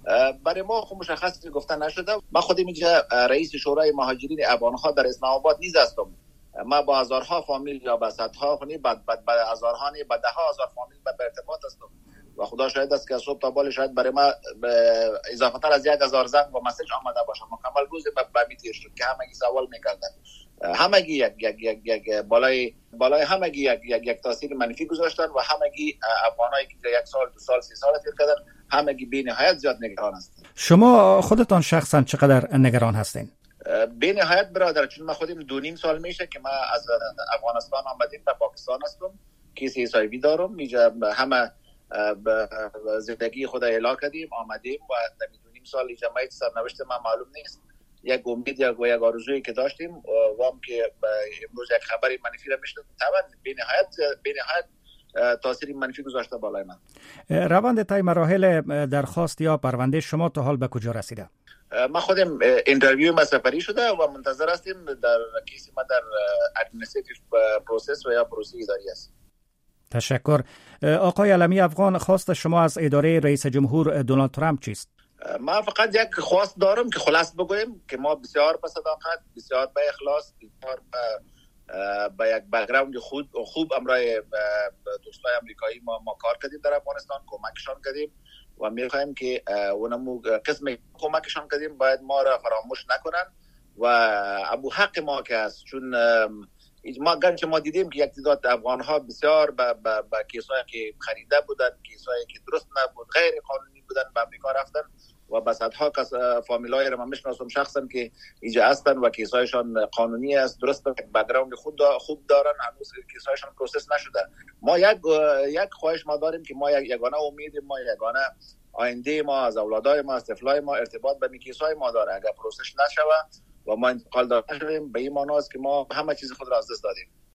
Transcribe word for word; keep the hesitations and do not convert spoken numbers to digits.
برای ما خب مشخص گفتن نشده. من خودم اینجا رئیس شورای مهاجرین افغان‌ها در اسلام آباد نیز هستم. ما با هزارها فامیل یا با صدها خونی بعد بعد با هزارها نه با ده ها هزار فامیل به ارتباط هستم و خدا شاهد است که صبح تا بالا شاید برای ما اضافه تر از یک هزار زنگ و مسیج آمده باشه. مکمل روز به میتیر شد که همگی سوال میکردن، همگی یک یک یک یک بالای بالای همگی یک یک یک تاثیر منفی گذاشتن و همگی افغانایی که یک سال دو سال سه سال تیر کردن همگی بی نهایت زیاد نگران هستند. شما خودتان شخصا چقدر نگران هستین؟ به نهایت برادر، چون ما خودم دو نیم سال میشه که ما از افغانستان آمدیم به پاکستان هستم، کیس ایسایوی دارم. اینجا همه زندگی خود اعلا کردیم آمدیم و در دو نیم سال اینجا ما سرنوشت ما معلوم نیست. یک امید یا یک آرزویی که داشتیم و هم که امروز یک خبری منفی را میشنویم طبعا به نهایت به نهایت تاثیر منفی گذاشته بالای من. روند طی مراحل درخواست یا پرونده شما تا حال به کجا رسیده؟ ما خودم اینترویو ما سفری شده و منتظر هستیم در کیس ما در ادمنستریتیو پروسس و یا پروسه اداری است. تشکر. آقای علمی افغان، خواست شما از اداره رئیس جمهور دونالد ترامپ چیست؟ ما فقط یک خواست دارم که خلاص بگویم که ما بسیار به صداقت، بسیار به اخلاص، بسیار با یک بک‌گراند خوب خوب امرای دوستای آمریکایی ما ما کار کردیم در افغانستان، کمکشان کردیم و می‌خوایم که اونمو قسم کمکشان کردیم باید ما را فراموش نکنن و ابو حق ما که است. چون ما گرچه ما دیدیم که یک تعداد افغان‌ها بسیار با با با کیسایی که خریده بودند، کیسایی که درست نبود، غیر قانونی بودن به آمریکا رفتن و با صدها کس فامیلای رو من میشناسم شخصا که اینجا هستن و کیسایشان قانونی است، درست بک‌گراند خود خوب دارن، هنوز کیسایشان پروسس نشده. ما یک یک خواهش ما داریم که ما یک یگانه امید ما یگانه آینده ما از اولادای ما از طفلای ما ارتباط به کیسای ما داره. اگر پروسس نشوه و ما انتقال داده شویم به این معنی است که ما همه چیز خود را از دست دادیم.